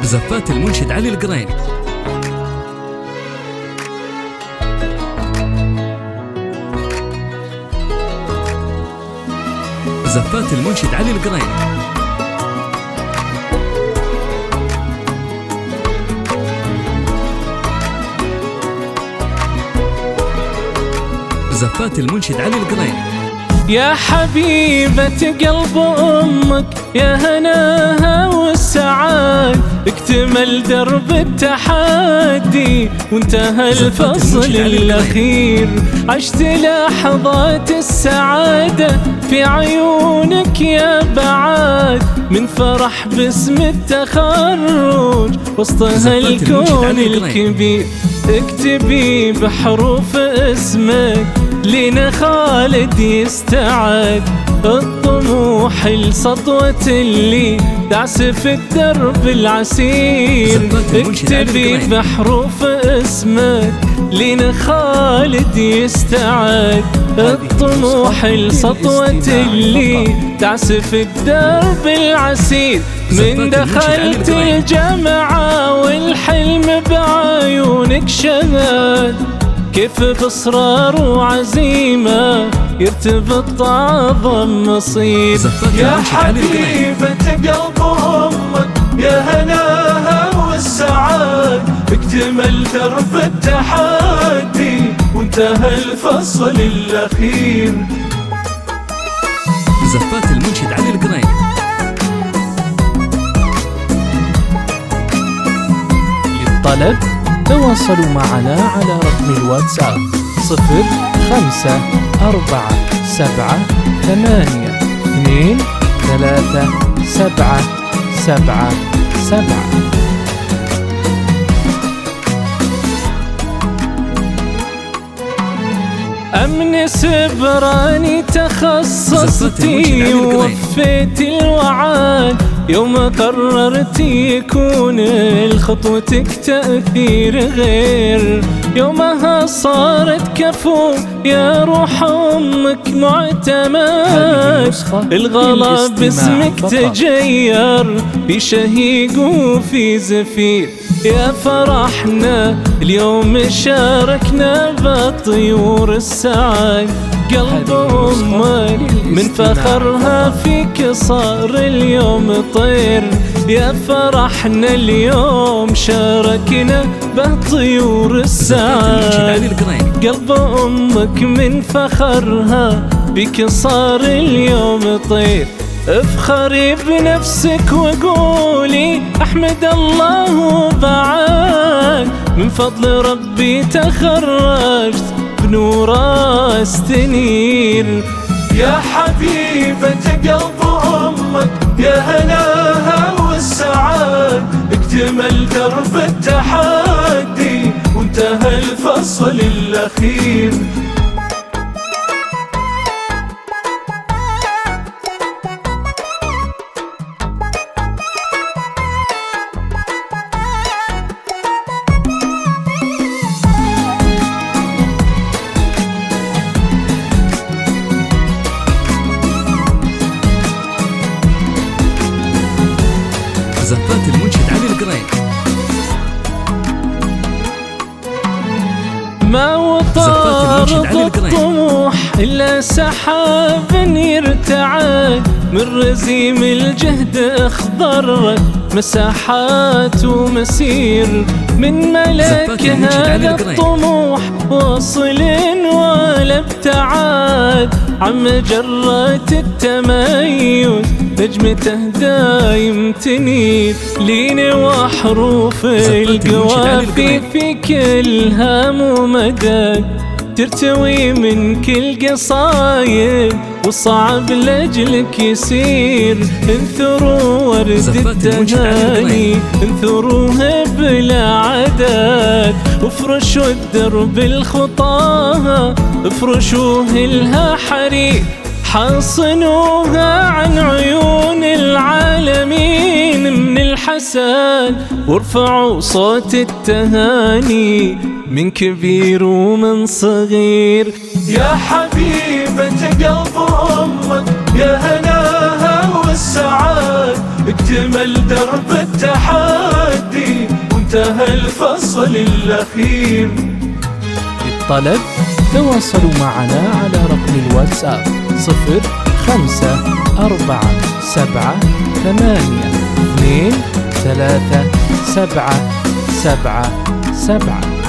زفات المنشد علي القريني. زفات المنشد علي القريني. زفات المنشد علي القريني. يا حبيبة قلب أمك يا هناها والسعاد، اكتمل درب التحدي وانتهى الفصل الأخير، عشت لحظات السعادة في عيونك يا بعاد، من فرح باسم التخرج وسطها الكون الكبير، اكتبي بحروف اسمك لينا خالد يستعد، الطموح لسطوة اللي تعسف الدرب العسير، اكتبي بحروف اسمك لينا خالد يستعد، الطموح لسطوة اللي تعسف الدرب العسير، من دخلت الجامعة والحلم بعيونك شهد، كيف بإصرار وعزيمة يرتبط أعظم مصير. يا حبيبة قلب أمك يا هناها والسعاد، اكتمل درب التحدي وانتهى الفصل الأخير. زفات المنشد علي القريني. للطلب تواصلوا معنا على رقم الواتساب 054748237777. أمن سبراني تخصصتي ووفيت الوعد، يوم قررت يكون لخطوتك تأثير غير، يومها صارت كفو يا روح أمك معتمد، الغلا باسمك تجير في شهيق وفي زفير، يا فرحنا اليوم شاركنا بطيور السعد، قلب أمك من فخرها فيك صار اليوم طير، يا فرحنا اليوم شاركنا بطيور السعد، قلب أمك من فخرها فيك صار اليوم طير، افخري بنفسك وقولي احمد الله بعد، من فضل ربي تخرجت بنور استنير. يا حبيبة قلب أمك يا هناها والسعاد، اكتمل درب التحدي وانتهى الفصل الأخير. زفات المنشد علي القريني. ما وطارد الطموح إلا سحاب يرتعد، من رزيم الجهد اخضر مساحات ومسير، من ملك هذا الطموح واصل ولا ابتعاد، عن مجرة التميز نجمته دايم تنير، لين وحروف القوافي في كل هام ومدد، ترتوي من كل قصايد والصعب لأجلك يسير، انثروا ورد التهاني انثروه بلا عدد، افرشوا الدرب الخطاها افرشوه لها حرير، حاصنوها عن عيون العالمين من الحسد، وارفعوا صوت التهاني من كبير ومن صغير. يا حبيبة قلب أمك يا هناها والسعاد، اكتمل درب التحدي انتهى الفصل الأخير. للطلب تواصلوا معنا على رقم الواتساب 0547782377.